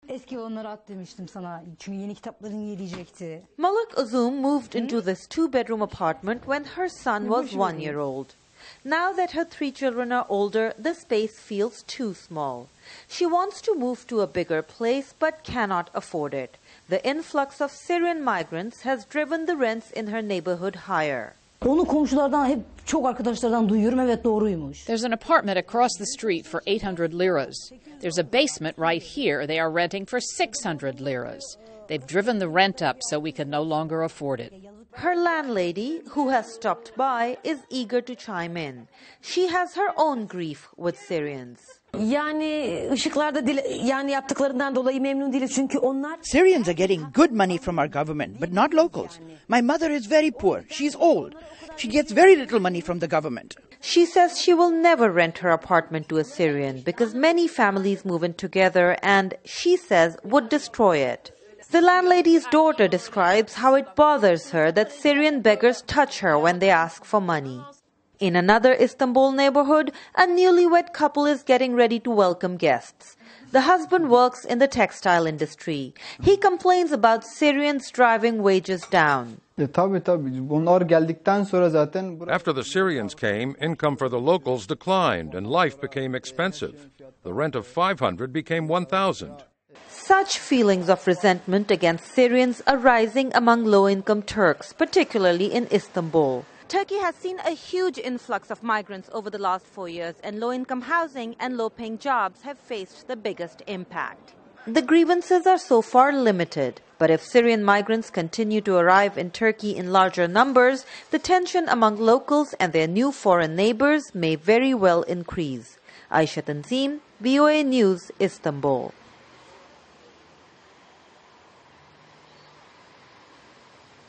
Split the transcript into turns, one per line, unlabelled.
Eski olanları at demiştim sana. Çünkü yeni kitapların yiyecekti.
Malak Uzum moved into this two-bedroom apartment when her son was 1 year old. Now that her 3 children are older, the space feels too small. She wants to move to a bigger place but cannot afford it. The influx of Syrian migrants has driven the rents in her neighborhood higher.
Onu komşulardan hep çok arkadaşlardan duyuyorum, evet doğruymuş.
There's an apartment across the street for 800 liras. There's a basement right here they are renting for 600 liras. They've driven the rent up so we can no longer afford it.
Her landlady, who has stopped by, is eager to chime in. She has her own grief with Syrians.
Yani ışıklarda yani yaptıklarından dolayı memnun değiliz çünkü onlar
Syrians are getting good money from our government, but not locals. My mother is very poor. She's old. She gets very little money from the government.
She says she will never rent her apartment to a Syrian because many families move in together and, she says, would destroy it. The landlady's daughter describes how it bothers her that Syrian beggars touch her when they ask for money. In another Istanbul neighborhood, a newlywed couple is getting ready to welcome guests. The husband works in the textile industry. He complains about Syrians driving wages down.
After the Syrians came, income for the locals declined and life became expensive. The rent of 500 became 1,000.
Such feelings of resentment against Syrians are rising among low-income Turks, particularly in Istanbul. Turkey has seen a huge influx of migrants over the last 4 years, and low-income housing and low-paying jobs have faced the biggest impact. The grievances are so far limited, but if Syrian migrants continue to arrive in Turkey in larger numbers, the tension among locals and their new foreign neighbors may very well increase. Ayşe Tanzim, VOA News, Istanbul.